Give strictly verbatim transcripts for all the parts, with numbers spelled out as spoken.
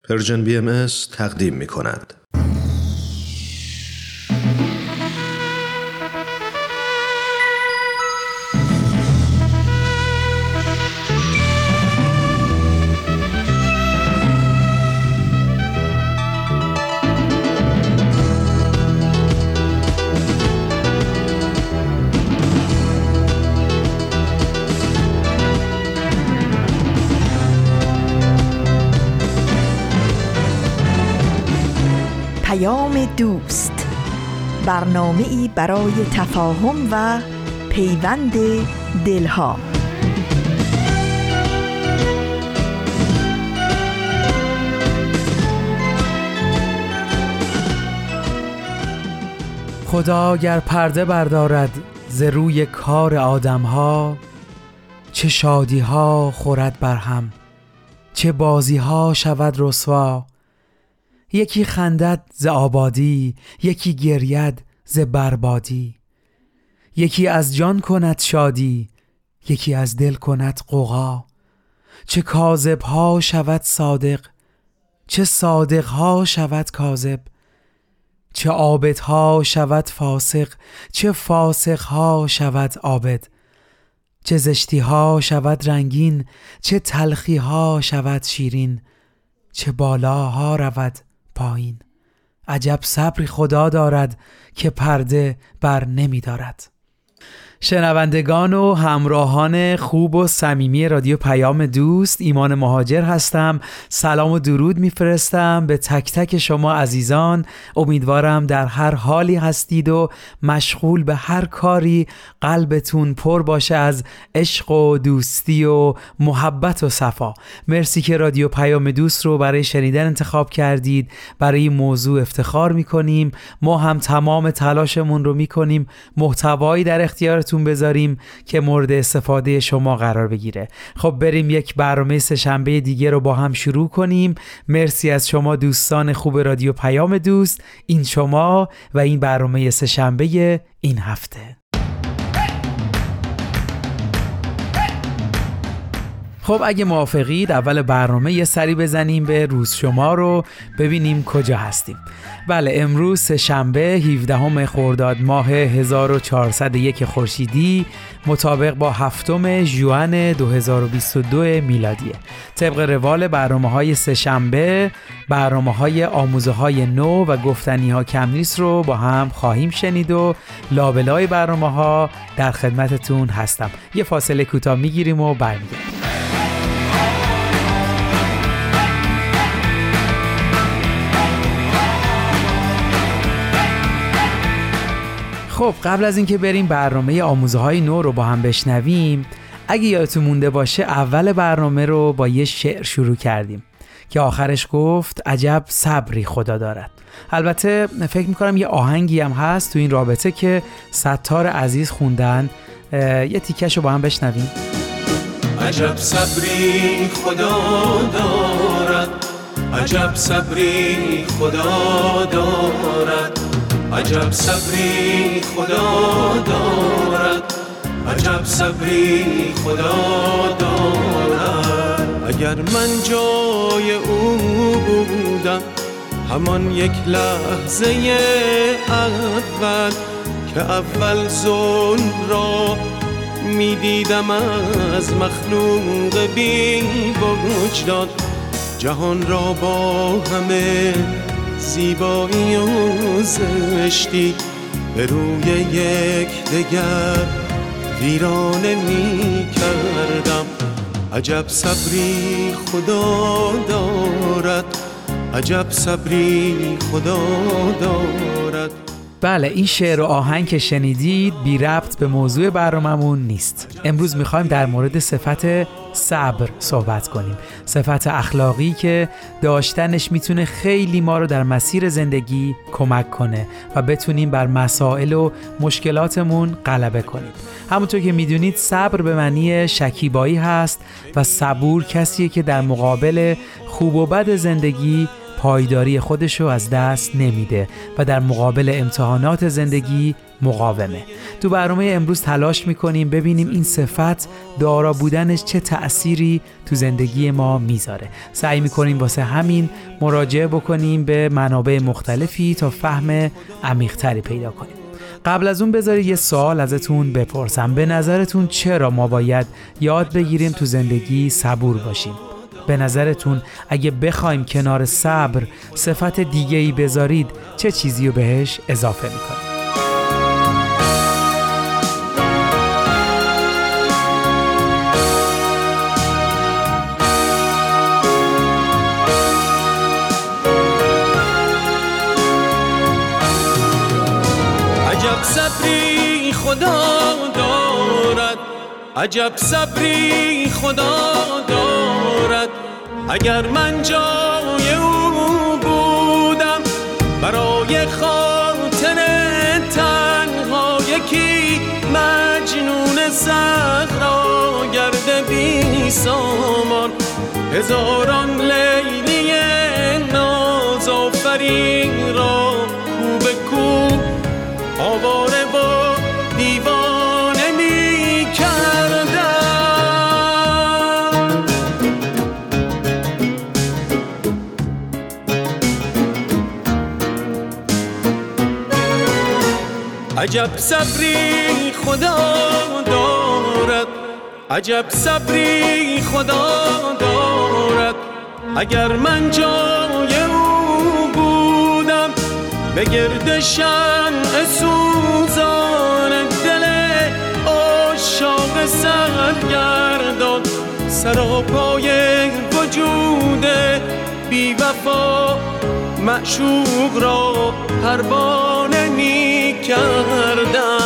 پرژن بی ام اس تقدیم می کند. دوست، برنامه‌ای برای تفاهم و پیوند دلها. خدا گر پرده بردارد ز روی کار آدم‌ها، چه شادی‌ها خورد برهم، چه بازی‌ها شود رسوا. یکی خندد ز آبادی، یکی گرید ز بربادی. یکی از جان کند شادی، یکی از دل کند غوغا. چه کاذب ها شود صادق، چه صادق ها شود کاذب. چه عابد ها شود فاسق، چه فاسق ها شود عابد. چه زشتی ها شود رنگین، چه تلخی ها شود شیرین. چه بالاها رود پایین. عجب صبری خدا دارد که پرده بر نمی دارد. شنوندگان و همراهان خوب و صمیمی رادیو پیام دوست، ایمان مهاجر هستم. سلام و درود میفرستم به تک تک شما عزیزان. امیدوارم در هر حالی هستید و مشغول به هر کاری قلبتون پر باشه از عشق و دوستی و محبت و صفا. مرسی که رادیو پیام دوست رو برای شنیدن انتخاب کردید. برای این موضوع افتخار میکنیم. ما هم تمام تلاشمون رو میکنیم محتوایی در اختیار تون بذاریم که مورد استفاده شما قرار بگیره. خب بریم یک برنامه سه شنبه دیگه رو با هم شروع کنیم. مرسی از شما دوستان خوب رادیو پیام دوست. این شما و این برنامه سه شنبه این هفته. خب اگه موافقید اول برنامه یه سری بزنیم به روز شما رو ببینیم کجا هستیم. بله، امروز سه شنبه هفدهم خرداد ماه هزار و چهارصد و یک خورشیدی مطابق با هفتم ژوئن دو هزار و بیست و دو میلادیه. طبق روال برنامه‌های سه شنبه، برنامه‌های آموزه‌های نو و گفتنی‌ها کم نیست رو با هم خواهیم شنید و لابلای برنامه‌ها در خدمتتون هستم. یه فاصله کوتاه میگیریم و برمیگردیم. خب قبل از اینکه بریم برنامه آموزه‌های نو رو با هم بشنویم، اگه یادتون مونده باشه اول برنامه رو با یه شعر شروع کردیم که آخرش گفت عجب صبری خدا دارد. البته فکر میکنم یه آهنگی هم هست تو این رابطه که ستار عزیز خوندن. یه تیکش رو با هم بشنویم. عجب صبری خدا دارد، عجب صبری خدا دارد، عجب صبری خدا دارد، عجب صبری خدا دارد. اگر من جای او بودم همان یک لحظه اول که اول ظلم را می دیدم از مخلوق بی وجدان، جهان را با همه زیبایی و زشتی به روی یک دگر ویرانه می کردم. عجب صبری خدا دارد، عجب صبری خدا دارد. بله، این شعر و آهنگ که شنیدید بی ربط به موضوع برنامه‌مون نیست. امروز میخوایم در مورد صفت صبر صحبت کنیم. صفت اخلاقی که داشتنش میتونه خیلی ما رو در مسیر زندگی کمک کنه و بتونیم بر مسائل و مشکلاتمون غلبه کنیم. همونطور که میدونید صبر به معنی شکیبایی هست و صبور کسیه که در مقابل خوب و بد زندگی پایداری خودشو از دست نمیده و در مقابل امتحانات زندگی مقاومه. تو برنامه امروز تلاش میکنیم ببینیم این صفت دارا بودنش چه تأثیری تو زندگی ما میذاره. سعی میکنیم واسه همین مراجعه بکنیم به منابع مختلفی تا فهم عمیق‌تری پیدا کنیم. قبل از اون بذارید یه سوال ازتون بپرسم. به نظرتون چرا ما باید یاد بگیریم تو زندگی صبور باشیم؟ به نظرتون اگه بخوایم کنار صبر صفت دیگه‌ای بذارید چه چیزی رو بهش اضافه میکنید؟ عجب صبری خدا دارد، عجب صبری خدا دارد. اگر من جای او بودم برای خاطر تنها یکی مجنون صحرا گرد بی سامان، هزاران لیلی نازآفرین را کو به کو آواره با دیوانه می کردم. عجب صبری خدا دارد، عجب صبری خدا دارد. اگر من جای او بودم به گرد شمع سوزان دل عاشق سرگردان، سراپای وجود بی وفا معشوق را پروانه می کردم.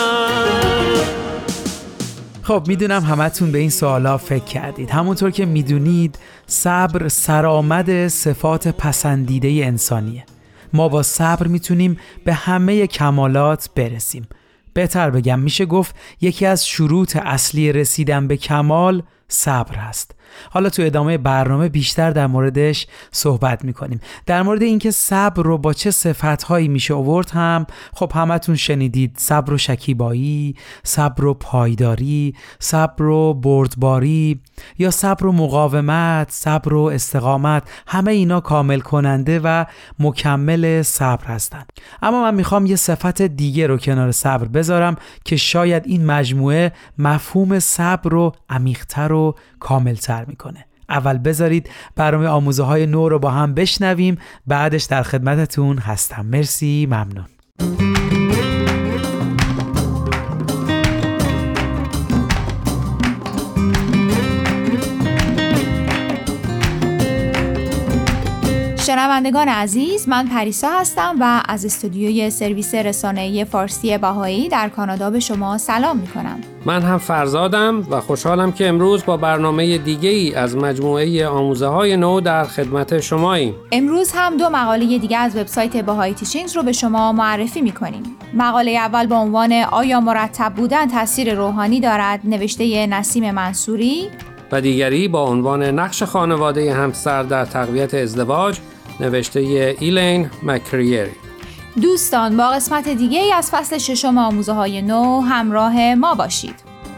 خب میدونم همتون به این سوالا فکر کردید. همونطور که میدونید صبر سرآمد صفات پسندیده انسانیه. ما با صبر میتونیم به همه کمالات برسیم. بهتر بگم میشه گفت یکی از شروط اصلی رسیدن به کمال صبر هست. حالا تو ادامه برنامه بیشتر در موردش صحبت میکنیم. در مورد اینکه صبر رو با چه صفتهایی میشه آورد هم خب همتون شنیدید. صبر و شکیبایی، صبر و پایداری، صبر و بردباری یا صبر و مقاومت، صبر و استقامت، همه اینا کامل کننده و مکمل صبر هستن. اما من میخوام یه صفت دیگه رو کنار صبر بذارم که شاید این مجموعه مفهوم صبر رو عمیق‌تر و کاملتر میکنه. اول بذارید برنامه آموزه های نو رو با هم بشنویم، بعدش در خدمتتون هستم. مرسی، ممنون. شنوندگان عزیز، من پریسا هستم و از استودیوی سرویس رسانه‌ای فارسی بهایی در کانادا به شما سلام می‌کنم. من هم فرزادم و خوشحالم که امروز با برنامه دیگه‌ای از مجموعه آموزه‌های نو در خدمت شماییم. امروز هم دو مقاله دیگه از وبسایت بهایی تیچینگز رو به شما معرفی می‌کنیم. مقاله اول با عنوان آیا مرتب بودن تاثیر روحانی دارد، نوشته نسیم منصوری، و دیگری با عنوان نقش خانواده همسر در تقویت ازدواج، نوشته ایلین مکریری. دوستان با قسمت دیگه ای از فصل ششم آموزه های نو همراه ما باشید.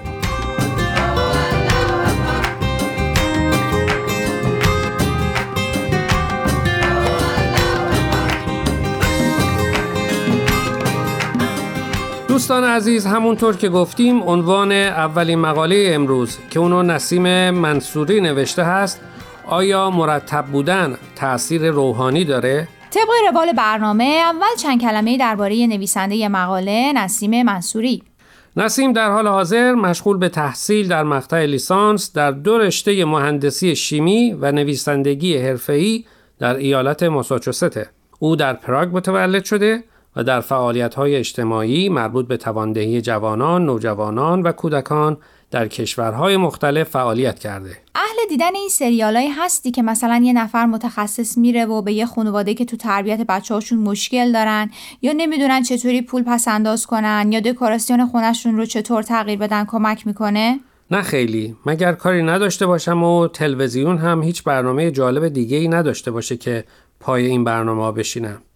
دوستان عزیز، همونطور که گفتیم عنوان اولین مقاله امروز که اونو نسیم منصوری نوشته هست، آیا مرتب بودن تأثیر روحانی داره؟ طبق روال برنامه اول چند کلمه درباره نویسنده مقاله نسیم منصوری. نسیم در حال حاضر مشغول به تحصیل در مقطع لیسانس در دو رشته مهندسی شیمی و نویسندگی حرفه‌ای در ایالت ماساچوست. او در پراگ متولد شده و در فعالیت‌های اجتماعی مربوط به تواندهی جوانان، نوجوانان و کودکان در کشورهای مختلف فعالیت کرده. اهل دیدن این سریالایی هستی که مثلا یه نفر متخصص میره و به یه خانواده که تو تربیت بچه‌هاشون مشکل دارن یا نمیدونن چطوری پول پس انداز کنن یا دکوراسیون خونه‌شون رو چطور تغییر بدن کمک میکنه؟ نه خیلی، مگر کاری نداشته باشم و تلویزیون هم هیچ برنامه جالب دیگه‌ای نداشته باشه که پای این برنامه بشینم.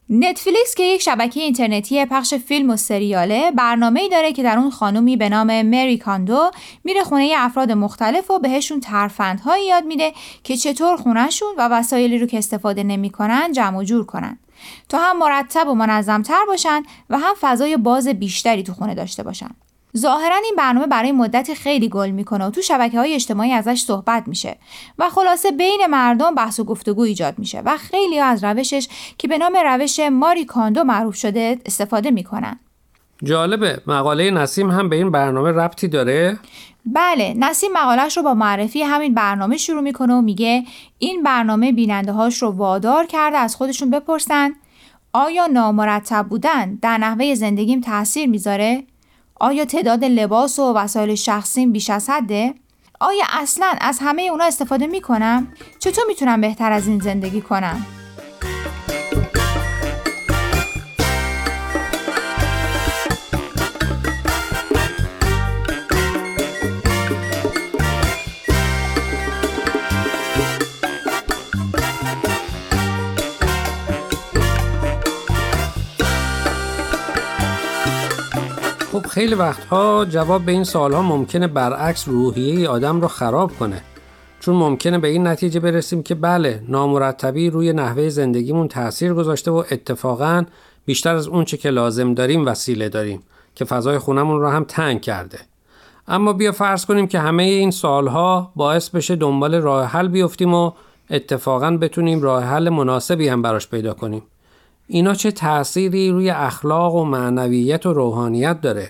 نتفلیکس که یک شبکه اینترنتی پخش فیلم و سریاله، برنامه‌ای داره که در اون خانومی به نام مری کاندو میره خونه افراد مختلف و بهشون ترفندهایی یاد میده که چطور خونهشون و وسایلی رو که استفاده نمی‌کنن جمع و جور کنن تا هم مرتب و منظم‌تر باشن و هم فضای باز بیشتری تو خونه داشته باشن. ظاهراً این برنامه برای مدتی خیلی گل میکنه و تو شبکه‌های اجتماعی ازش صحبت میشه و خلاصه بین مردم بحث و گفتگو ایجاد میشه و خیلی از روشش که به نام روش ماری کاندو معروف شده استفاده میکنن. جالبه، مقاله نسیم هم به این برنامه ربطی داره؟ بله، نسیم مقاله‌اش رو با معرفی همین برنامه شروع میکنه و میگه این برنامه بیننده‌هاش رو وادار کرده از خودشون بپرسن آیا نامرتب بودن در نحوه زندگیم تأثیر میذاره؟ آیا تعداد لباس و وسایل شخصیم بیش از حده؟ آیا اصلاً از همه اونا استفاده میکنم؟ چطور میتونم بهتر از این زندگی کنم؟ خب خیلی وقتها جواب به این سوالها ممکنه برعکس روحیه آدم رو خراب کنه، چون ممکنه به این نتیجه برسیم که بله، نامرتبی روی نحوه زندگیمون تأثیر گذاشته و اتفاقاً بیشتر از اون چه که لازم داریم وسیله داریم که فضای خونمون رو هم تنگ کرده. اما بیا فرض کنیم که همه این سوالها باعث بشه دنبال راه حل بیفتیم و اتفاقاً بتونیم راه حل مناسبی هم براش پیدا کنیم. اینا چه تأثیری روی اخلاق و معنویت و روحانیت داره؟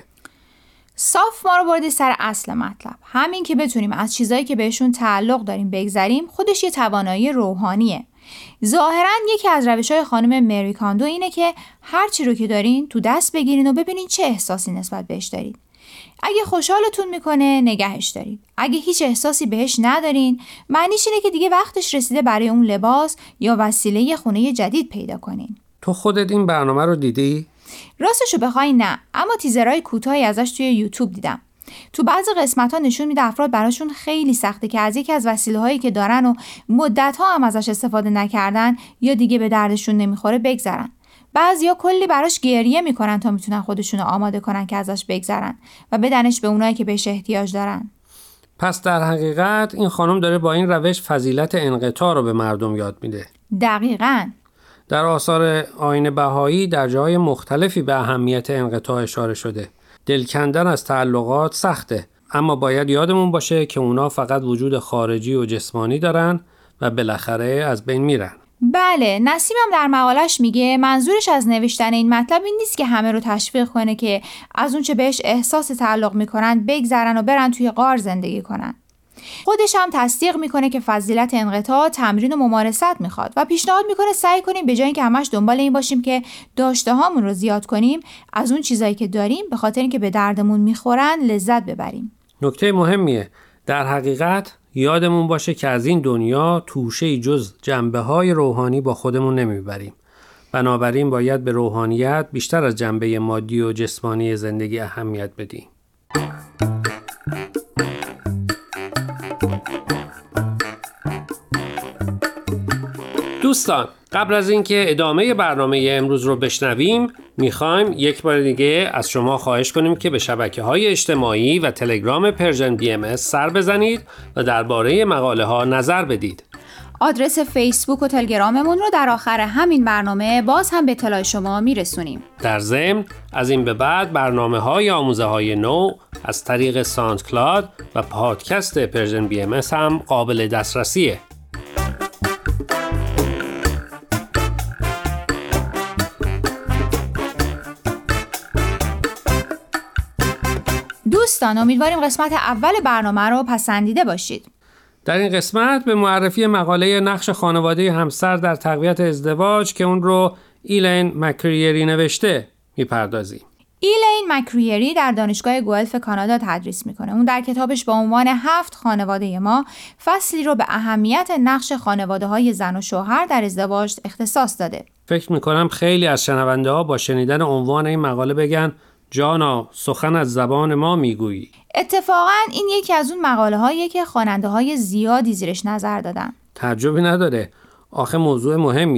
صاف ما رو بردی سر اصل مطلب. همین که بتونیم از چیزایی که بهشون تعلق داریم بگذریم خودش یه توانایی روحانیه. ظاهراً یکی از روش‌های خانم مری کاندو اینه که هر چی رو که دارین تو دست بگیرین و ببینین چه احساسی نسبت بهش دارید. اگه خوشحالتون میکنه نگهش دارید. اگه هیچ احساسی بهش ندارین، معنیش اینه که دیگه وقتش رسیده برای اون لباس یا وسیله خونه جدید پیدا کنین. تو خودت این برنامه رو دیدی؟ راستشو بخوای نه، اما تیزرهای کوتاهی ازش توی یوتیوب دیدم. تو بعضی قسمت‌ها نشون میده افراد براشون خیلی سخته که از یکی از وسیله‌هایی که دارن و مدت‌ها هم ازش استفاده نکردن یا دیگه به دردشون نمیخوره بگذرن. بعضیا کلی براش گریه میکنن تا میتونن خودشونو آماده کنن که ازش بگذرن و بدنش به اونایی که بهش احتیاج دارن. پس در حقیقت این خانم داره با این روش فضیلت انقطاع رو به مردم یاد میده. دقیقاً. در آثار آیین بهایی در جاهای مختلفی به اهمیت انقطاع اشاره شده. دل کندن از تعلقات سخته، اما باید یادمون باشه که اونا فقط وجود خارجی و جسمانی دارن و بالاخره از بین میرن. بله، نسیم هم در مقالش میگه منظورش از نوشتن این مطلب این نیست که همه رو تشویق کنه که از اون چه بهش احساس تعلق میکنن بگذرن و برن توی غار زندگی کنن. خودش هم تصدیق میکنه که فضیلت انقطاع تمرین و ممارست میخواد و پیشنهاد میکنه سعی کنیم به جای اینکه همش دنبال این باشیم که داشته هامون رو زیاد کنیم، از اون چیزایی که داریم به خاطر اینکه به دردمون میخورن لذت ببریم. نکته مهمیه. در حقیقت یادمون باشه که از این دنیا توشه‌ای جز جنبه‌های روحانی با خودمون نمیبریم. بنابراین باید به روحانیت بیشتر از جنبه مادی و جسمانی زندگی اهمیت بدیم. دوستان، قبل از اینکه ادامه برنامه امروز رو بشنویم، میخوایم یک بار دیگه از شما خواهش کنیم که به شبکه‌های اجتماعی و تلگرام پرژن بی ام اس سر بزنید و درباره مقاله ها نظر بدید. آدرس فیسبوک و تلگراممون رو در آخر همین برنامه باز هم به اطلاع شما میرسونیم. در ضمن از این به بعد برنامه‌های آموزه‌های نو از طریق ساوند کلاود و پادکست پرژن بی ام اس هم قابل دسترسیه. دوستان، امیدواریم قسمت اول برنامه رو پسندیده باشید. در این قسمت به معرفی مقاله نقش خانواده همسر در تقویت ازدواج که اون رو ایلین مکریری نوشته میپردازیم. ایلین مکریری در دانشگاه گوئلف کانادا تدریس میکنه. اون در کتابش با عنوان هفت خانواده ما فصلی رو به اهمیت نقش خانواده های زن و شوهر در ازدواج اختصاص داده. فکر میکنم خیلی از شنونده ها با شنیدن عنوان این مقاله بگن جانا سخن از زبان ما میگویی. اتفاقاً این یکی از اون مقاله هاییه که خواننده های زیادی زیرش نظر دادن. تعجبی نداره، آخه موضوع مهمیه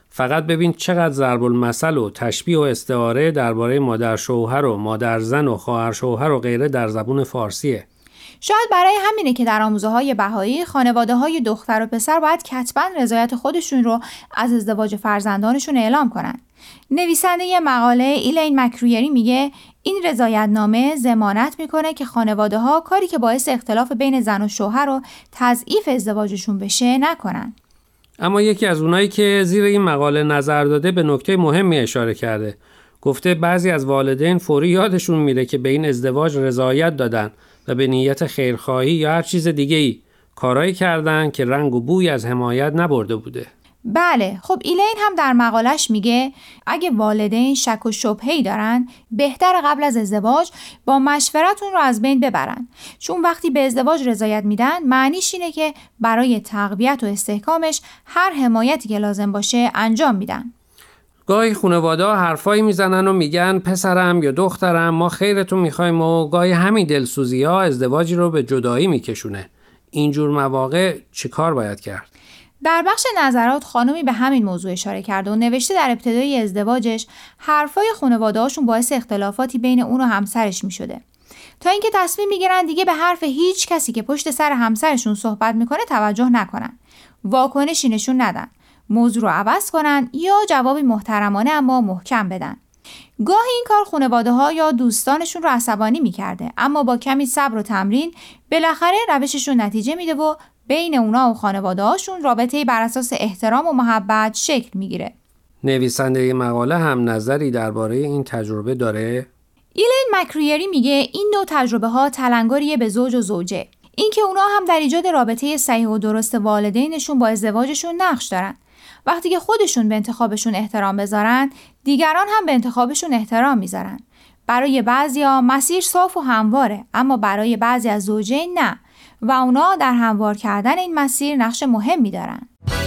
فقط ببین چقدر ضرب المثل و تشبیه و استعاره درباره مادر شوهر و مادر زن و خواهر شوهر و غیره در زبان فارسیه. شاید برای همینه که در آموزه‌های بهایی خانواده‌های دختر و پسر باید کتباً رضایت خودشون رو از ازدواج فرزندانشون اعلام کنن. نویسنده مقاله ایلین مکرویری میگه این رضایتنامه ضمانت میکنه که خانواده‌ها کاری که باعث اختلاف بین زن و شوهر و تضعیف ازدواجشون بشه نکنن. اما یکی از اونایی که زیر این مقاله نظر داده به نکته مهمی اشاره کرده. گفته بعضی از والدین فوری یادشون میره که به این ازدواج رضایت دادن و به نیت خیرخواهی یا هر چیز دیگه‌ای کارایی کردن که رنگ و بوی از حمایت نبرده بوده. بله، خب ایلین هم در مقالش میگه اگه والدین شک و شبهه‌ای دارن بهتر قبل از ازدواج با مشورتون رو از بین ببرن، چون وقتی به ازدواج رضایت میدن معنیش اینه که برای تقویت و استحکامش هر حمایتی که لازم باشه انجام میدن. گاهی خانواده‌ها حرفایی میزنن و میگن پسرم یا دخترم ما خیرتون میخوایم و گاهی همین دلسوزی‌ها ازدواجی رو به جدایی میکشونه. اینجور مواقع چه کار باید کرد؟ در بخش نظرات خانومی به همین موضوع اشاره کرده و نوشته در ابتدای ازدواجش حرفای خانواده‌هاشون باعث اختلافاتی بین اون و همسرش میشده، تا اینکه تصمیم میگیرن دیگه به حرف هیچ کسی که پشت سر همسرشون صحبت میکنه توجه نکنن، واکنشی نشون ندن، موضوع رو عوض کنن یا جوابی محترمانه اما محکم بدن. گاهی این کار خانواده‌ها یا دوستانشون رو عصبانی میکرده، اما با کمی صبر و تمرین بالاخره روششون نتیجه میده و بین اونا و خانواده‌هاشون رابطه‌ای بر اساس احترام و محبت شکل میگیره. نویسنده مقاله هم نظری درباره این تجربه داره؟ ایلین مکرویری میگه این نوع تجربه‌ها تلنگریه به زوج و زوجه. اینکه اونا هم در ایجاد رابطه صحیح و درست والدینشون با ازدواجشون نقش دارن. وقتی که خودشون به انتخابشون احترام بذارن، دیگران هم به انتخابشون احترام میذارن. برای بعضیا مسیر صاف و همواره، اما برای بعضی از زوجین نه، و اونا در هموار کردن این مسیر نقش مهمی دارن.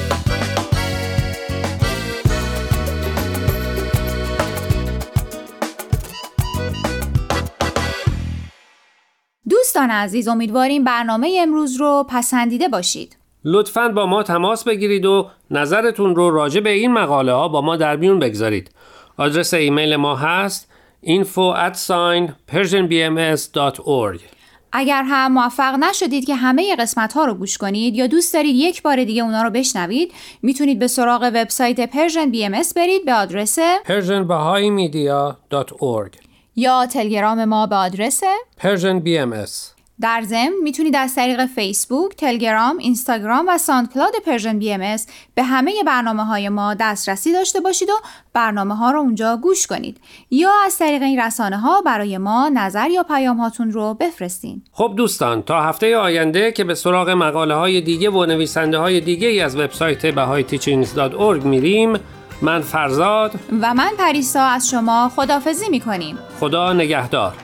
دوستان عزیز، امیدواریم برنامه امروز رو پسندیده باشید. لطفاً با ما تماس بگیرید و نظرتون رو راجع به این مقاله ها با ما در میون بگذارید. آدرس ایمیل ما هست info at persian b m s dot org. اگر هم موفق نشدید که همه قسمت ها رو گوش کنید یا دوست دارید یک بار دیگه اونا رو بشنوید، میتونید به سراغ وبسایت Persian بی ام اس برید به آدرس persian bahai media dot org یا تلگرام ما به آدرس Persian بی ام اس. در ضمن میتونید از طریق فیسبوک، تلگرام، اینستاگرام و ساندکلاود پرژن بی ام اس به همه برنامه‌های ما دسترسی داشته باشید و برنامه‌ها رو اونجا گوش کنید یا از طریق این رسانه‌ها برای ما نظر یا پیام هاتون رو بفرستین. خب دوستان، تا هفته آینده که به سراغ مقاله‌های دیگه و نویسنده‌های دیگه‌ای از وبسایت bahai teachings dot org میریم، من فرزاد و من پریسا از شما خداحافظی می‌کنیم. خدا نگهدار.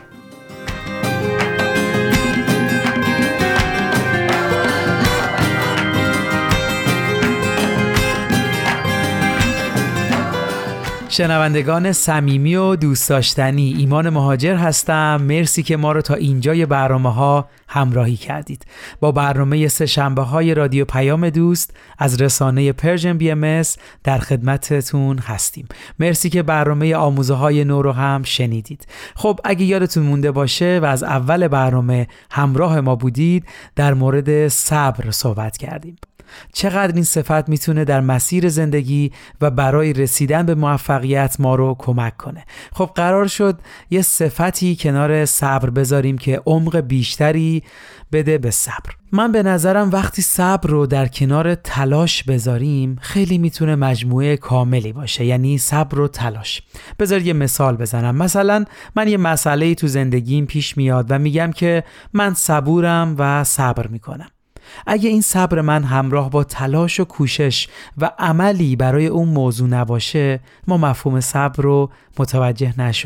شنوندگان صمیمی و دوست داشتنی، ایمان مهاجر هستم. مرسی که ما رو تا اینجای برنامه ها همراهی کردید. با برنامه سه شنبه های رادیو پیام دوست از رسانه پرژن بی ام اس در خدمتتون هستیم. مرسی که برنامه آموزه های نو رو هم شنیدید. خب اگه یادتون مونده باشه و از اول برنامه همراه ما بودید، در مورد صبر صحبت کردیم. چقدر این صفت میتونه در مسیر زندگی و برای رسیدن به موفقیت ما رو کمک کنه. خب قرار شد یه صفتی کنار صبر بذاریم که عمق بیشتری بده به صبر. من به نظرم وقتی صبر رو در کنار تلاش بذاریم خیلی میتونه مجموعه کاملی باشه، یعنی صبر و تلاش. بذار یه مثال بزنم. مثلا من یه مسئله تو زندگیم پیش میاد و میگم که من صبورم و صبر میکنم. اگه این صبر من همراه با تلاش و کوشش و عملی برای اون موضوع نباشه، ما مفهوم صبر رو متوجه نشدیم.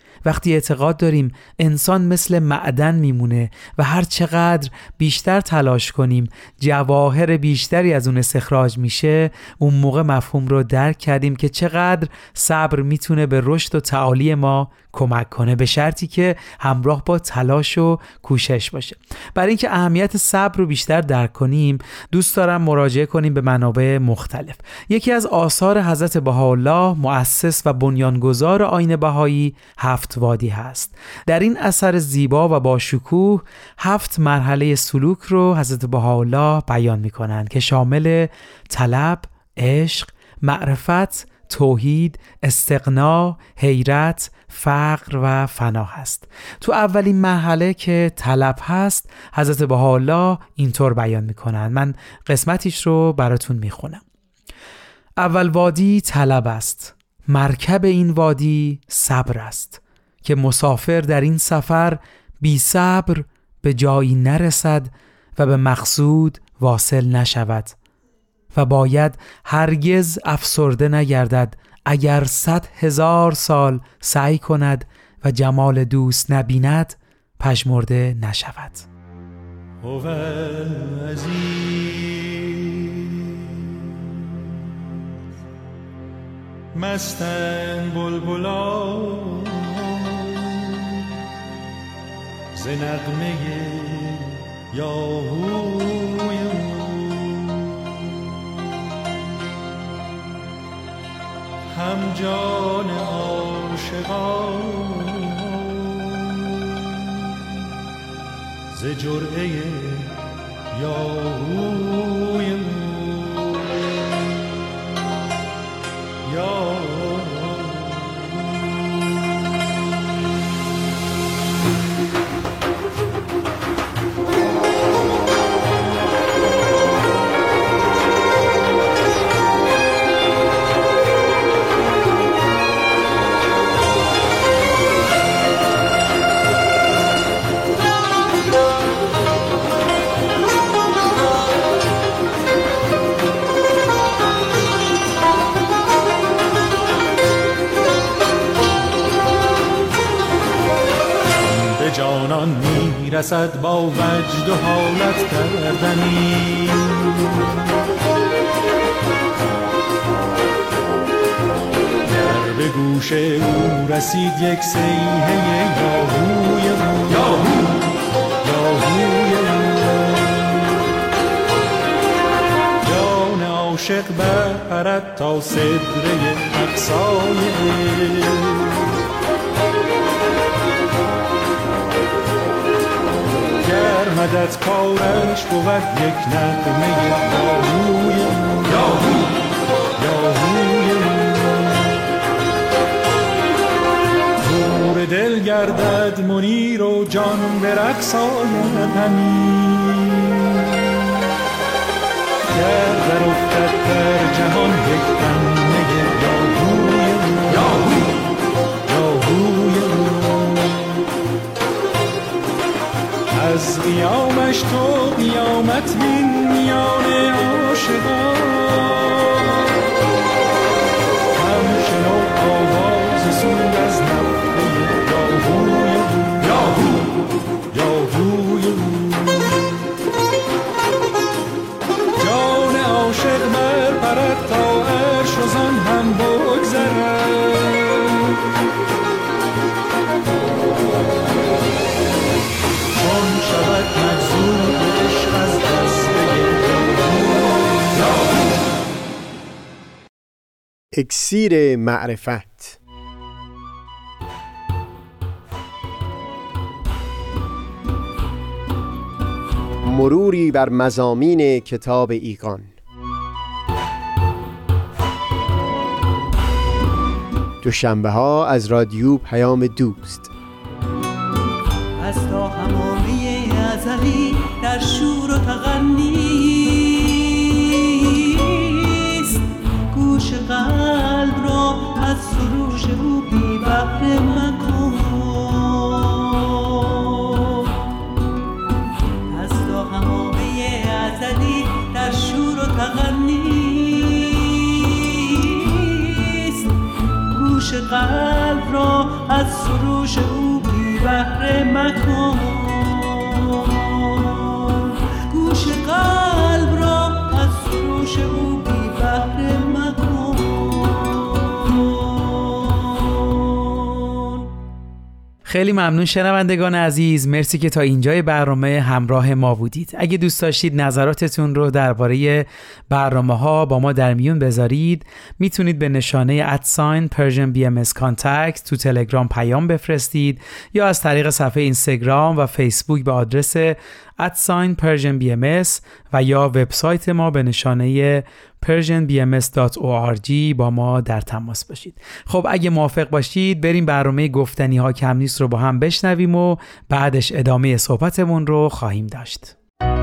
وقتی اعتقاد داریم انسان مثل معدن میمونه و هر چقدر بیشتر تلاش کنیم جواهر بیشتری از اون استخراج میشه، اون موقع مفهوم رو درک کردیم که چقدر صبر میتونه به رشد و تعالی ما کمک کنه، به شرطی که همراه با تلاش و کوشش باشه. برای اینکه اهمیت صبر رو بیشتر درک کنیم، دوست دارم مراجعه کنیم به منابع مختلف. یکی از آثار حضرت بهاءالله، مؤسس و بنیانگذار آیین بهایی، هفت وادی هست. در این اثر زیبا و با شکوه هفت مرحله سلوک رو حضرت بهاءالله بیان می‌کنند که شامل طلب، عشق، معرفت، توحید، استغنا، حیرت، فقر و فنا هست. تو اولین مرحله که طلب هست، حضرت بهاءالله اینطور بیان میکنن. من قسمتیش رو براتون میخونم. اول وادی طلب است. مرکب این وادی صبر است که مسافر در این سفر بی صبر به جایی نرسد و به مقصود واصل نشود و باید هرگز افسرده نگردد اگر صد هزار سال سعی کند و جمال دوست نبیند پژمرده نشود. مستن بلبلا ز نغمه یاهوی هم جان عاشقان ز جرعه یاهوی یا جانان می رسد با وجد و حالت کردنی در به گوش او رسید یک صیحه یاهوی او یاهو یاهوی او جان عاشق برپرد تا صدره اقصای مدد کارش بود یک نغمه یاهوی یاهو یاهوی نور دل گردد منیر و جان به رقص آید همی گر در افتد در جهان یک نغمه یاهوی یاهو یاهوی از قیامش تو قیامت بین میان عاشقان همچنو آواز سود از نفخه یاهوی یاهو یاهوی جان عاشق برپرد تا عرش و زان هم بگذرد شود مجذوب عشق از دسته اکسیر معرفت. مروری بر مضامین کتاب ایقان. دوشنبه ها از رادیو پیام دوست. از تا همامه ازلی در شور و تغنیست گوش قلب را از سروش او بی بحر مکن از تا همامه ازلی در شور و تغنیست گوش قلب قلب را از سروش او بی بهره مکن، گوش قلب را از سروش او بی بهره مکن. خیلی ممنون شنوندگان عزیز، مرسی که تا اینجای برنامه همراه ما بودید. اگه دوست داشتید نظراتتون رو درباره برنامه ها با ما در میون بذارید، میتونید به نشانه ادساین پرژن بی ام اس کانتکت تو تلگرام پیام بفرستید یا از طریق صفحه اینستاگرام و فیسبوک به آدرس ادساین پرژن بی ام اس و یا وبسایت ما به نشانه پرژن بی ام اس دات او آر جی با ما در تماس باشید. خب اگه موافق باشید بریم برنامه گفتنی ها کم نیست رو با هم بشنویم و بعدش ادامه صحبتمون رو خواهیم داشت.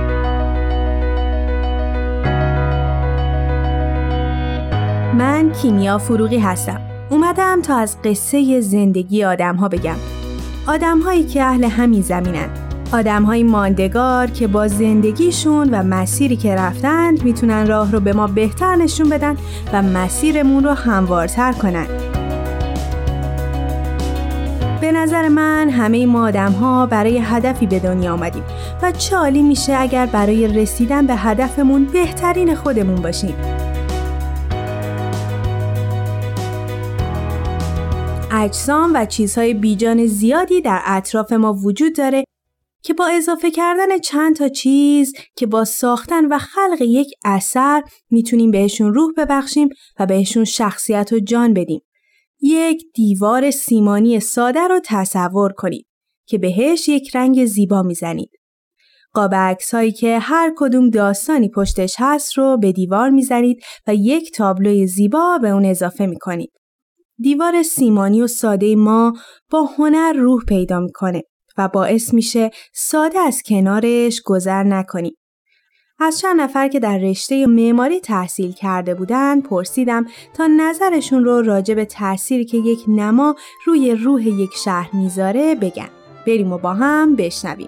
من کیمیا فروغی هستم. اومدم تا از قصه زندگی آدم ها بگم. آدم هایی که اهل همین زمینن. آدم های ماندگار که با زندگیشون و مسیری که رفتند میتونن راه رو به ما بهتر نشون بدن و مسیرمون رو هموارتر کنن. به نظر من همه ما آدم ها برای هدفی به دنیا آمدیم و چه عالی میشه اگر برای رسیدن به هدفمون بهترین خودمون باشیم. اجسام و چیزهای بیجان زیادی در اطراف ما وجود داره که با اضافه کردن چند تا چیز که با ساختن و خلق یک اثر میتونیم بهشون روح ببخشیم و بهشون شخصیت و جان بدیم. یک دیوار سیمانی ساده رو تصور کنید که بهش یک رنگ زیبا میزنید. قاب عکس‌هایی که هر کدوم داستانی پشتش هست رو به دیوار میزنید و یک تابلوی زیبا به اون اضافه میکنید. دیوار سیمانی و ساده ما با هنر روح پیدا میکنه و باعث میشه ساده از کنارش گذر نکنیم. از چند نفر که در رشته معماری تحصیل کرده بودن پرسیدم تا نظرشون رو راجع به تأثیری که یک نما روی روح یک شهر میذاره بگن. بریم و با هم بشنویم.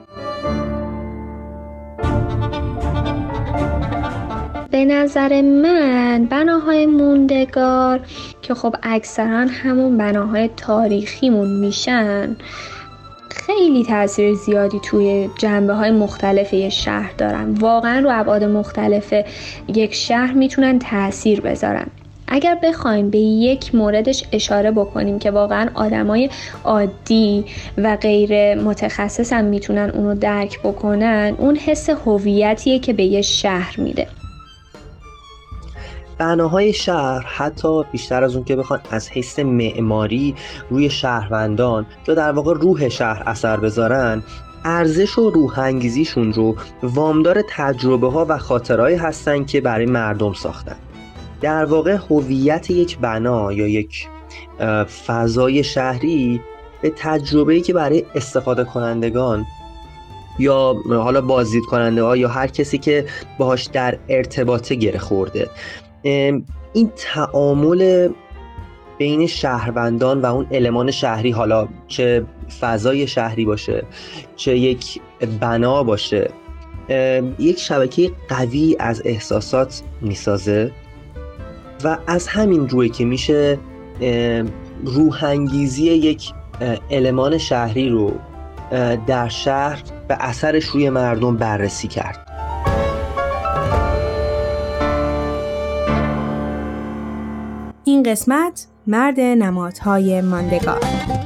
به نظر من بناهای موندگار که خب اکثرا همون بناهای تاریخیمون میشن خیلی تاثیر زیادی توی جنبه‌های مختلف یک شهر دارن. واقعا رو ابعاد مختلف یک شهر میتونن تاثیر بذارن. اگر بخوایم به یک موردش اشاره بکنیم که واقعا آدمای عادی و غیر متخصص هم میتونن اونو درک بکنن، اون حس هویتیه که به یه شهر میده. بناهای شهر حتی بیشتر از اون که بخوان از حیث معماری روی شهروندان یا در واقع روح شهر اثر بذارن، ارزش و روح انگیزیشون رو وامدار تجربه ها و خاطرهایی هستن که برای مردم ساختن. در واقع هویت یک بنا یا یک فضای شهری به تجربه‌ای که برای استفاده کنندگان یا حالا بازدید کننده ها یا هر کسی که باهاش در ارتباطه گره خورده، این تعامل بین شهروندان و اون المان شهری، حالا چه فضای شهری باشه چه یک بنا باشه، یک شبکه قوی از احساسات میسازه و از همین روی که میشه روح‌انگیزی یک المان شهری رو در شهر به اثرش روی مردم بررسی کرد. این قسمت مرد نمادهای ماندگار.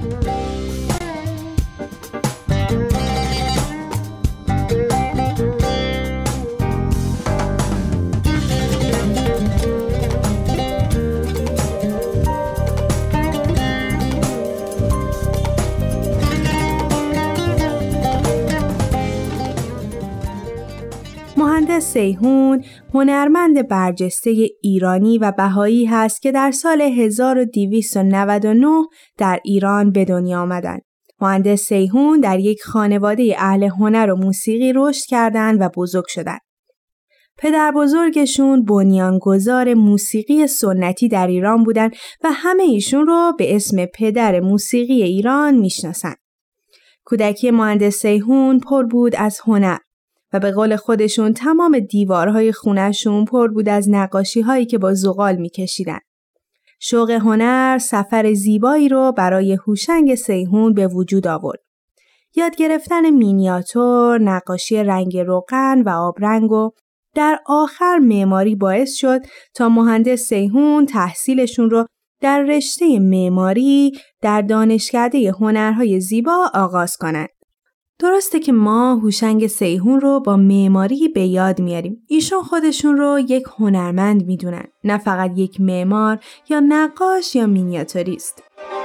مهندس سیحون هنرمند برجسته ایرانی و بهایی هست که در سال هزار و دویست و نود و نه در ایران به دنیا آمدند. مهندس سیحون در یک خانواده اهل هنر و موسیقی رشد کردند و بزرگ شدند. پدر بزرگشون بنیانگذار موسیقی سنتی در ایران بودند و همه ایشون رو به اسم پدر موسیقی ایران میشناسند. کودکی مهندس سیحون پر بود از هنر و به قول خودشون تمام دیوارهای خونه‌شون پر بود از نقاشی‌هایی که با زغال می‌کشیدن. شوق هنر سفر زیبایی رو برای هوشنگ سیحون به وجود آورد. یاد گرفتن مینیاتور، نقاشی رنگ روغن و آبرنگ و در آخر معماری باعث شد تا مهندس سیحون تحصیلشون رو در رشته معماری در دانشکده هنرهای زیبا آغاز کنند. درسته که ما هوشنگ سیحون رو با معماری به یاد میاریم. ایشون خودشون رو یک هنرمند میدونن، نه فقط یک معمار یا نقاش یا مینیاتوریست.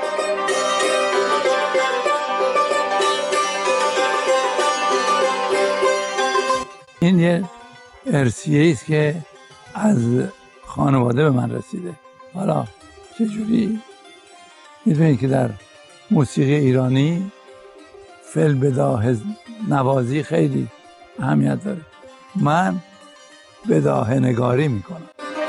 این یه ارثیه‌ای است که از خانواده به من رسیده. حالا چجوری؟ می‌دونید که در موسیقی ایرانی فعل بداهه نوازی خیلی اهمیت داره. من بداهه نگاری میکنم.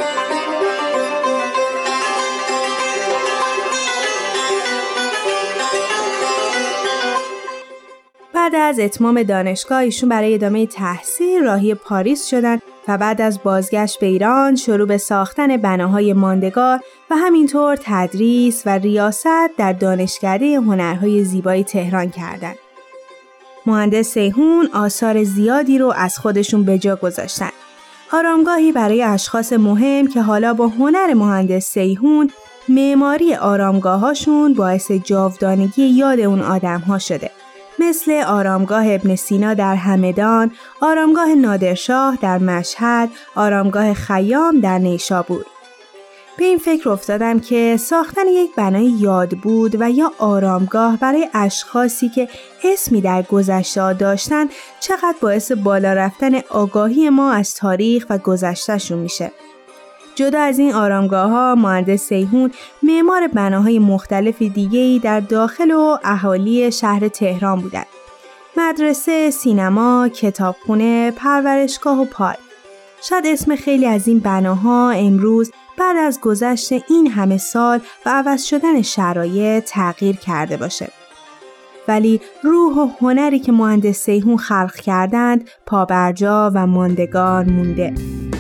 بعد از اتمام دانشگاه ایشون برای ادامه تحصیل راهی پاریس شدن و بعد از بازگشت به ایران شروع به ساختن بناهای ماندگار و همینطور تدریس و ریاست در دانشکده هنرهای زیبای تهران کردند. مهندس سیحون آثار زیادی رو از خودشون به جا گذاشتن. آرامگاهی برای اشخاص مهم که حالا با هنر مهندس سیحون معماری آرامگاهاشون باعث جاودانگی یاد اون آدم‌ها شده. مثل آرامگاه ابن سینا در همدان، آرامگاه نادرشاه در مشهد، آرامگاه خیام در نیشابور. به این فکر افتادم که ساختن یک بنای یادبود و یا آرامگاه برای اشخاصی که اسمی در گذشته داشتن چقدر باعث بالا رفتن آگاهی ما از تاریخ و گذشتهشون میشه. جدا از این آرامگاه ها، مهندس سیحون معمار بناهای مختلف دیگه‌ای در داخل و اهالی شهر تهران بودند. مدرسه، سینما، کتابخونه، پرورشگاه و پارک. شاید اسم خیلی از این بناها امروز بعد از گذشت این همه سال و عوض شدن شرایط تغییر کرده باشه. ولی روح و هنری که مهندس سیحون خلق کردند پابرجا و ماندگار مونده.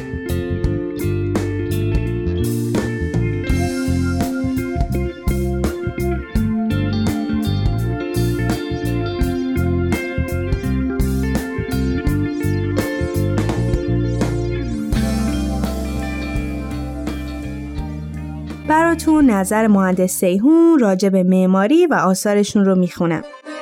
براتون نظر مهندس سیحون راجع به معماری و آثارشون رو میخونم.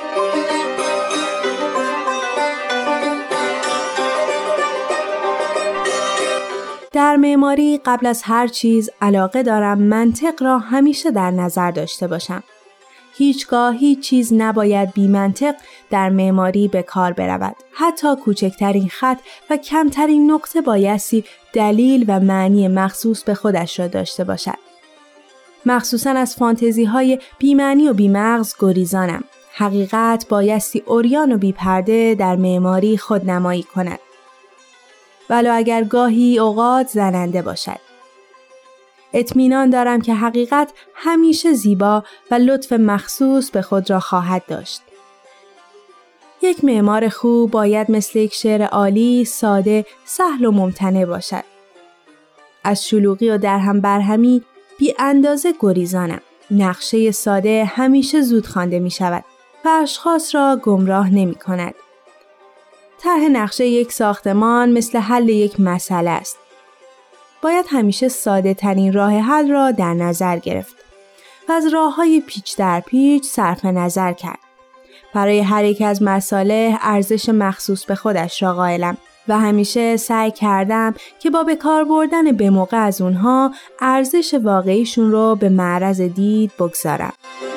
در معماری قبل از هر چیز علاقه دارم منطق را همیشه در نظر داشته باشم. هیچگاه هیچ چیز نباید بی منطق در معماری به کار برود. حتی کوچکترین خط و کمترین نقطه بایستی دلیل و معنی مخصوص به خودش را داشته باشد. مخصوصاً از فانتزی های بی‌معنی و بی‌مغز گریزانم. حقیقت بایستی عریان و بی‌پرده در معماری خودنمایی کند. ولو اگر گاهی اوقات زننده باشد. اطمینان دارم که حقیقت همیشه زیبا و لطف مخصوص به خود را خواهد داشت. یک معمار خوب باید مثل یک شعر عالی، ساده، سهل و ممتنع باشد. از شلوغی و درهم برهمی بی اندازه گریزانم. نقشه ساده همیشه زود خوانده می شود و اشخاص را گمراه نمی کند. طرح نقشه یک ساختمان مثل حل یک مسئله است. باید همیشه ساده ترین راه حل را در نظر گرفت و از راه های پیچ در پیچ صرف نظر کرد. برای هر یک از مصالح ارزش مخصوص به خودش را قائلم و همیشه سعی کردم که با به کار بردن به موقع از اونها ارزش واقعیشون رو به معرض دید بگذارم.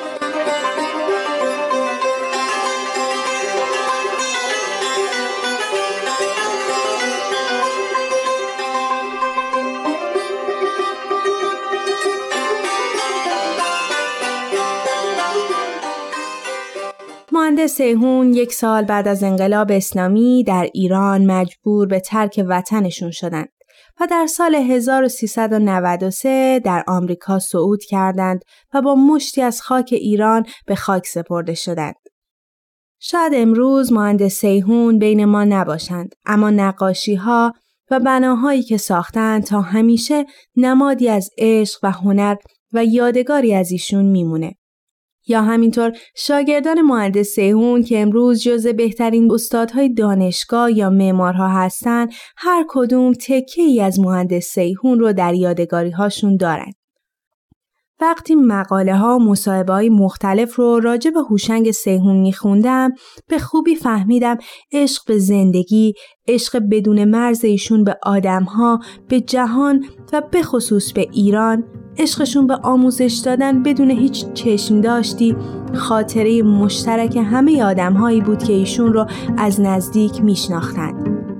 مهندس سیحون یک سال بعد از انقلاب اسلامی در ایران مجبور به ترک وطنشون شدند و در سال هزار و سیصد و نود و سه در آمریکا صعود کردند و با مشتی از خاک ایران به خاک سپرده شدند. شاید امروز مهندس سیحون بین ما نباشند، اما نقاشی‌ها و بناهایی که ساختند تا همیشه نمادی از عشق و هنر و یادگاری از ایشون میمونه. یا همینطور شاگردان مهندس سیحون که امروز جزو بهترین استادهای دانشگاه یا معمارها هستن، هر کدوم تکه‌ای از مهندس سیحون رو در یادگاری هاشون دارن. وقتی مقاله ها و مصاحبه های مختلف رو راجع به هوشنگ سیحون میخوندم، به خوبی فهمیدم عشق به زندگی، عشق بدون مرز ایشون به آدم ها، به جهان و به خصوص به ایران، عشقشون به آموزش دادن بدون هیچ چشم داشتی، خاطره مشترک همه آدم هایی بود که ایشون رو از نزدیک میشناختند.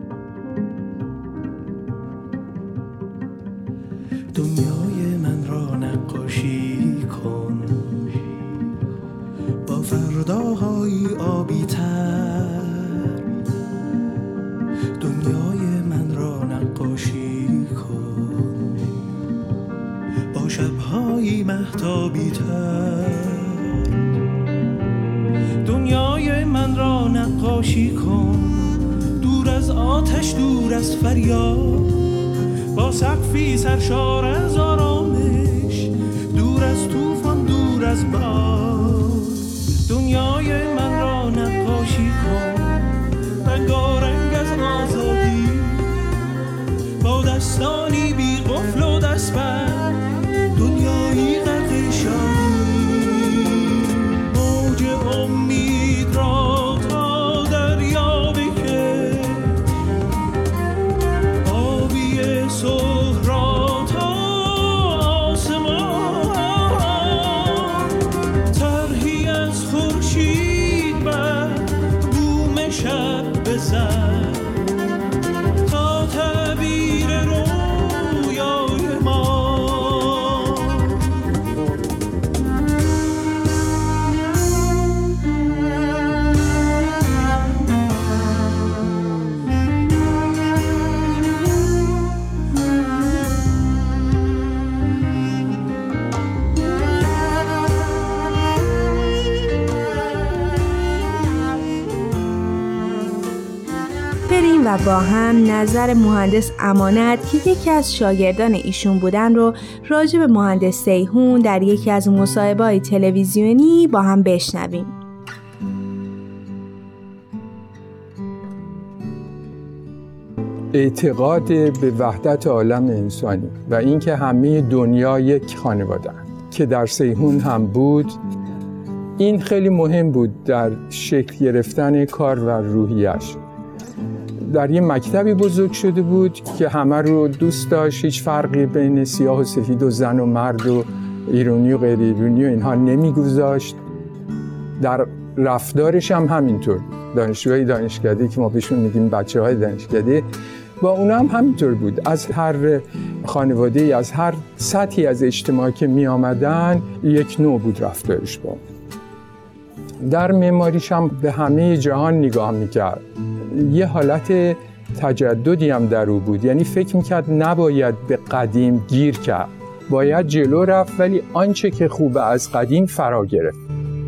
دنیای من را نقاشی کن با فرداهای آبی تر، دنیای من را نقاشی کن با شبهای مهتابی تر، دنیای من را نقاشی کن دور از آتش، دور از فریاد، با سقفی سرشار از آرامش، دور از طوفان، دور از باد. دنیای من را نقاشی کن رنگارنگ از آزادی، با دستانی بی قفل و دستبند، دنیایی غرق شادی، موج امید را تا دریا بکش، آبی صبح را تا آسمان، طرحی از خورشید بر بوم شب بزن تا تعبیر رویای ما. بریم و با هم نظر مهندس امانت که یکی از شاگردان ایشون بودن رو راجع به مهندس سیحون در یکی از مصاحبه‌های تلویزیونی با هم بشنویم. اعتقاد به وحدت عالم انسانی و اینکه همه دنیا یک خانواده هست که در سیحون هم بود، این خیلی مهم بود در شکل گرفتن کار و روحیش. در یه مکتبی بزرگ شده بود که همه رو دوست داشت، هیچ فرقی بین سیاه و سفید و زن و مرد و ایرانی و غیر ایرانی و اینها نمیگذاشت. در رفتارش هم همینطور. دانشجوهای دانشکده که ما بهشون میگیم بچه های دانشکده، با اونا هم همینطور بود. از هر خانواده، از هر سطحی از اجتماع که می آمدن، یک نوع بود رفتارش با. در معماریش هم به همه جهان نگاه میکرد. یه حالت تجددی هم در او بود، یعنی فکر میکرد نباید به قدیم گیر کرد، باید جلو رفت ولی آنچه که خوبه از قدیم فرا گرفت.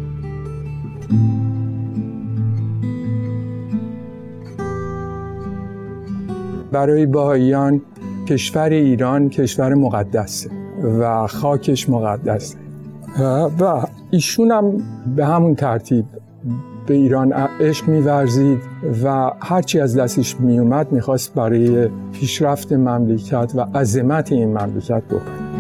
برای بهائیان کشور ایران کشور مقدسه و خاکش مقدسه و ایشون هم به همون ترتیب به ایران عشق می‌ورزید و هرچی از دستش میومد میخواست برای پیشرفت مملکت و عظمت این مملکت بکنه.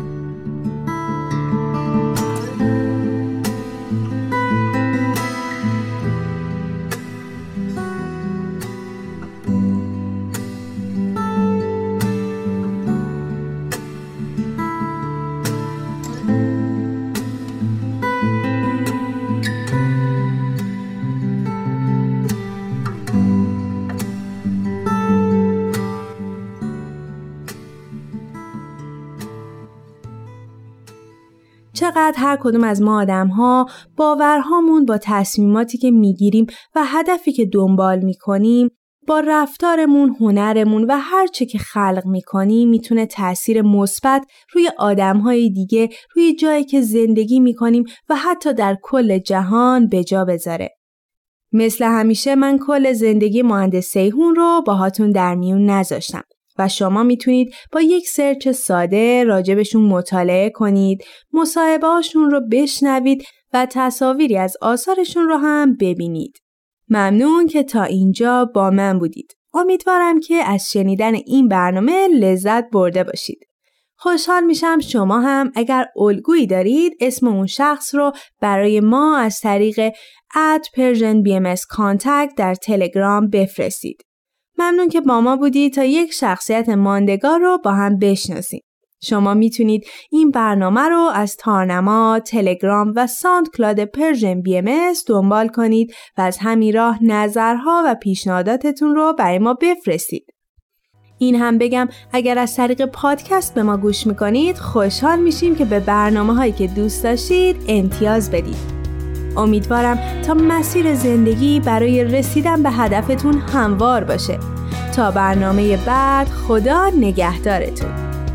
چقدر هر کدوم از ما آدم ها باورهامون با تصمیماتی که میگیریم و هدفی که دنبال میکنیم، با رفتارمون، هنرمون و هر چه که خلق میکنیم میتونه تأثیر مثبت روی آدمهای دیگه، روی جایی که زندگی میکنیم و حتی در کل جهان به جا بذاره. مثل همیشه من کل زندگی مهندس سیحون رو باهاتون در میون نذاشتم و شما میتونید با یک سرچ ساده راجبشون مطالعه کنید، مصاحبه‌هاشون رو بشنوید و تصاویری از آثارشون رو هم ببینید. ممنون که تا اینجا با من بودید. امیدوارم که از شنیدن این برنامه لذت برده باشید. خوشحال میشم شما هم اگر الگویی دارید اسم اون شخص رو برای ما از طریق ات پرژن بی ام اس کانتکت در تلگرام بفرستید. ممنون که با ما بودید تا یک شخصیت ماندگار رو با هم بشناسید. شما میتونید این برنامه رو از تارنما، تلگرام و ساوند کلاد پرژن بی ام اس دنبال کنید و از همین راه نظرها و پیشنهاداتتون رو برای ما بفرستید. این هم بگم اگر از طریق پادکست به ما گوش میکنید خوشحال میشیم که به برنامه هایی که دوست داشتید امتیاز بدید. امیدوارم تا مسیر زندگی برای رسیدن به هدفتون هموار باشه. تا برنامه بعد، خدا نگهدارتون.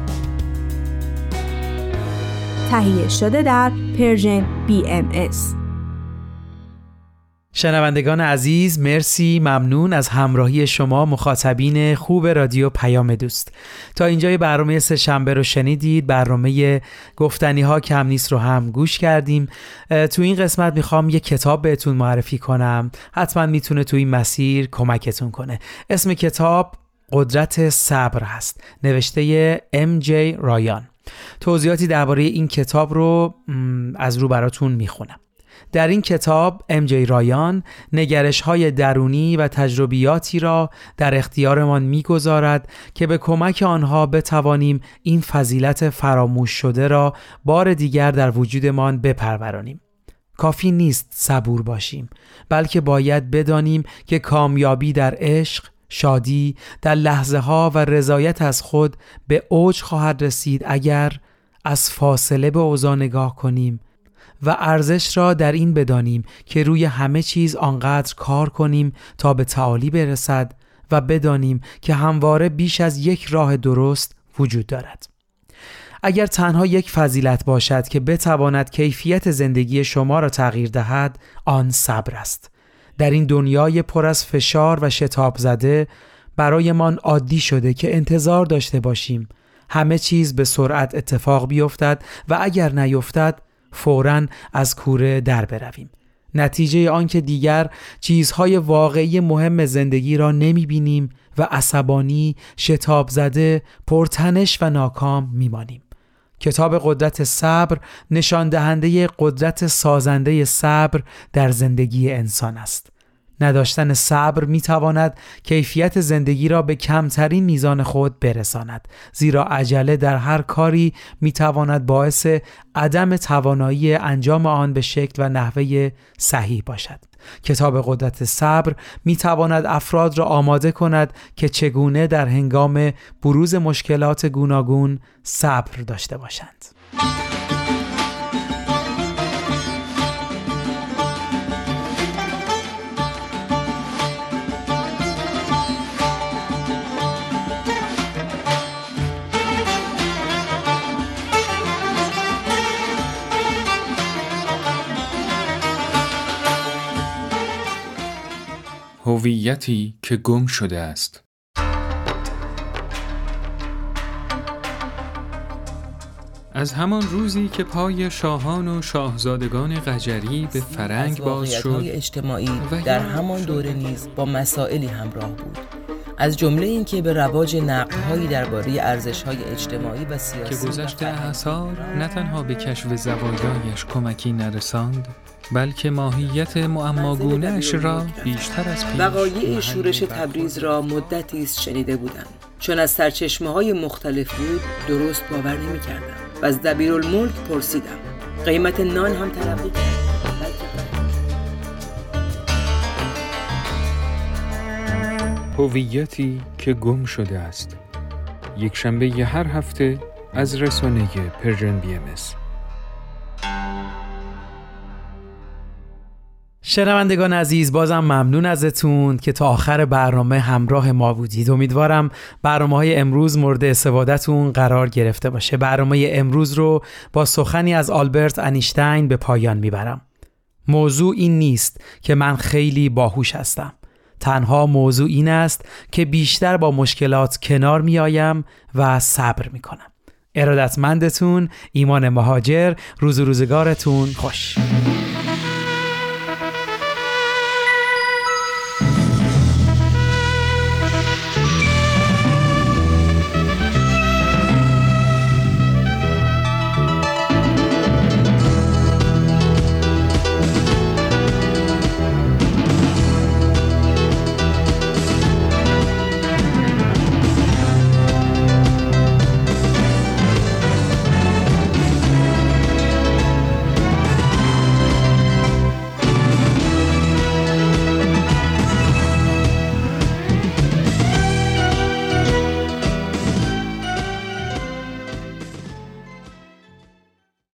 تهیه شده در پرژن بی ام اس. شنوندگان عزیز، مرسی، ممنون از همراهی شما مخاطبین خوب رادیو پیام دوست. تا اینجای برنامه سه شنبه رو شنیدید. برنامه گفتنی ها کم نیست رو هم گوش کردیم. تو این قسمت میخوام یک کتاب بهتون معرفی کنم. حتما میتونه تو این مسیر کمکتون کنه. اسم کتاب قدرت صبر هست، نوشته ام جی رایان. توضیحاتی درباره این کتاب رو از رو براتون میخونم. در این کتاب ام جی رایان نگرش‌های درونی و تجربیاتی را در اختیارمان می‌گذارد که به کمک آنها بتوانیم این فضیلت فراموش شده را بار دیگر در وجودمان بپرورانیم. کافی نیست صبور باشیم، بلکه باید بدانیم که کامیابی در عشق، شادی در لحظه ها و رضایت از خود به اوج خواهد رسید اگر از فاصله به اوضاع نگاه کنیم و ارزش را در این بدانیم که روی همه چیز آنقدر کار کنیم تا به تعالی برسد و بدانیم که همواره بیش از یک راه درست وجود دارد. اگر تنها یک فضیلت باشد که بتواند کیفیت زندگی شما را تغییر دهد، آن صبر است. در این دنیای پر از فشار و شتاب زده برایمان عادی شده که انتظار داشته باشیم همه چیز به سرعت اتفاق بیفتد و اگر نیفتد فوراً از کوره در برویم. نتیجه آن که دیگر چیزهای واقعی مهم زندگی را نمی بینیم و عصبانی، شتاب زده، پرتنش و ناکام می مانیم. کتاب قدرت صبر نشان دهنده قدرت سازنده صبر در زندگی انسان است. نداشتن صبر می تواند کیفیت زندگی را به کمترین میزان خود برساند، زیرا عجله در هر کاری می تواند باعث عدم توانایی انجام آن به شکل و نحوه صحیح باشد. کتاب قدرت صبر می تواند افراد را آماده کند که چگونه در هنگام بروز مشکلات گوناگون صبر داشته باشند. هویتی که گم شده است. از همان روزی که پای شاهان و شاهزادگان قجری به فرنگ باز شد، اجتماعی در همان دوره نیز با مسائلی همراه بود، از جمله این که به رواج نقدهایی درباره ارزش‌های اجتماعی و سیاسی که گذشته اعصار نه تنها به کشف زوایایش کمکی نرساند، بلکه ماهیت معماگونه‌اش را بیشتر از پیش. وقایع شورش تبریز را مدتی است شنیده بودم. چون از سرچشمه‌های مختلف بود درست باور نمی‌کردم و از دبیرالملک پرسیدم. قیمت نان هم تلقی کرد. هویتی که گم شده است. یک شنبه ی هر هفته از رسانه پرژن بی ام اس. شنوندگان عزیز، بازم ممنون ازتون که تا آخر برنامه همراه ما بودید. امیدوارم برنامه‌های امروز مورد استفادهتون قرار گرفته باشه. برنامه امروز رو با سخنی از آلبرت انیشتین به پایان میبرم. موضوع این نیست که من خیلی باهوش هستم. تنها موضوع این است که بیشتر با مشکلات کنار میایم و صبر میکنم. ارادتمندتون ایمان مهاجر. روز و روزگارتون خوش.